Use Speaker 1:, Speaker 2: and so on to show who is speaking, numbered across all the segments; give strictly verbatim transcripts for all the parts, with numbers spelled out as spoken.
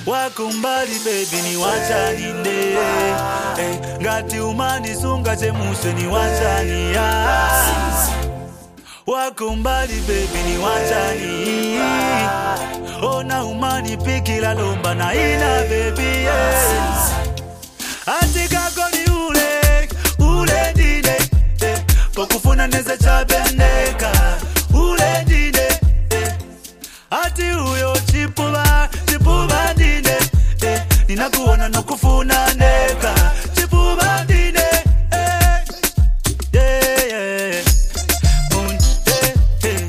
Speaker 1: Wakumbali baby ni wachani nde eh, ngati umani sunga chemuse ni wachani ya Wakumbali baby ni wachani Ona umani pikila lomba na ina baby yeah. Atika koni ule, ule dine eh, pokufuna neze chabendeka Ule dine eh, ati uyo chipuba, chipuba dine eh, ninakuona nokufuna neka Chipuba dine eh, yeah, yeah. Un, eh, eh.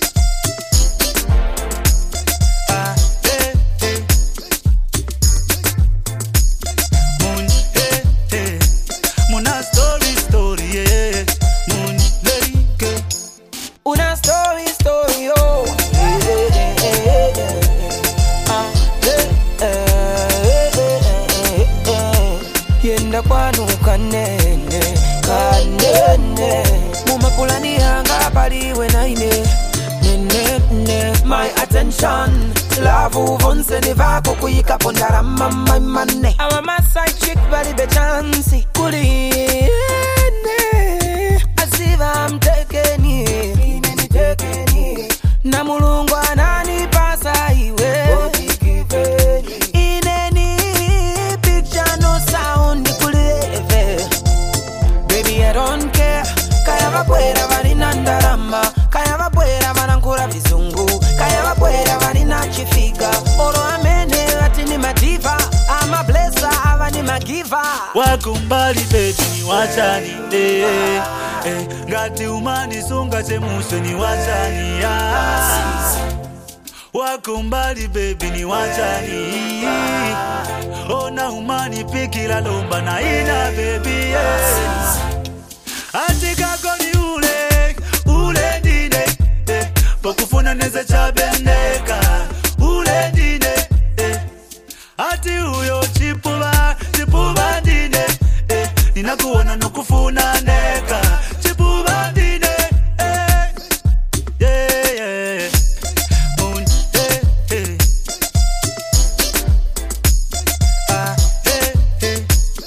Speaker 1: Ah, eh, eh. Un, eh, eh. Muna story, story, yeah. Mun, leke.
Speaker 2: Una story, story, oh. Eh, eh, eh, eh, eh. Ah, eh, eh, eh, eh, eh. Yenda kwanu kanene, kanene. Mumapulani hanga paliwe na ine. Nene, ne. My attention. Love uvonse ni vako kuyika pondara mama mane. I'm a my side chick, body be chancy. Kuli, as if I'm taking it. Na mulungu ananipasa iwe In any picture no sound nikuleve Baby I don't care Kaya vapwera varina ndarama Kaya vapwera vanankura vizungu Kaya vapwera varina chifika Oro amene ati ni madiva Ama blessa ava ni magiva
Speaker 1: Wakumbali baby ni wachani nde eh, ngati umani sunga chemuse ni wachani ya Wakumbali baby ni wachani Ona umani pikila lomba na ina baby yeah. Atika koni ule, ule dine eh, pokufuna neze chabendeka Ule dine eh, ati uyo chipuba, chipuba dine eh, ninakuona nokufuna neka Chipuba dine eh, yeah, yeah. Un, eh, eh. Ah, eh, eh.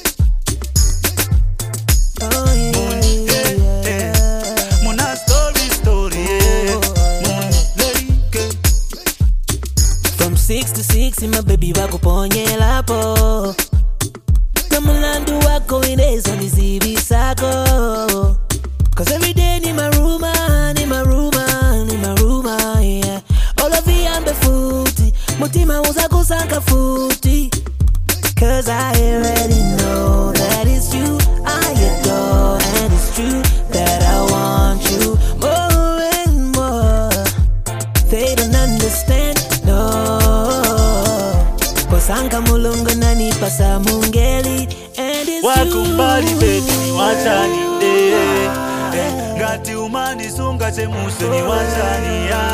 Speaker 2: Oh yeah,
Speaker 1: Un, eh, eh. Muna story, story, yeah. Mun, leke.
Speaker 2: From six to six, my baby wako ponye lapo Kamulandu wako ineza nizibi sako Cause every day ni maruma, ni maruma, ni maruma, yeah All of you ambe futi, mutima uza kusanga futi Cause I already know that it's you I adore And it's true that I want you more and more They don't understand, no Posanga mulungu nani pasa mungeli And it's
Speaker 1: Wakumbali
Speaker 2: you
Speaker 1: baby ni wachani nde eh, ngati umani sunga chemuse ni wachani ya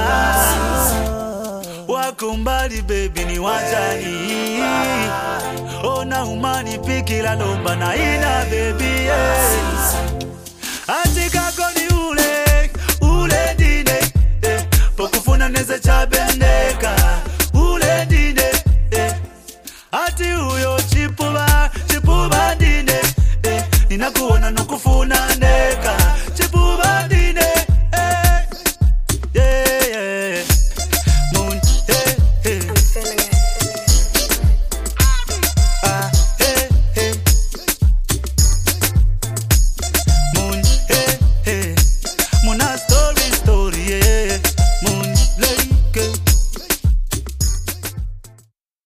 Speaker 1: Wakumbali baby ni wachani Ona umani pikila lomba na ina baby yeah. Atika koni ule, ule dine eh, pokufuna neze chabendeka Ule dine eh, ati uyo chipuba, chipuba dine eh, ninakuona nokufuna neka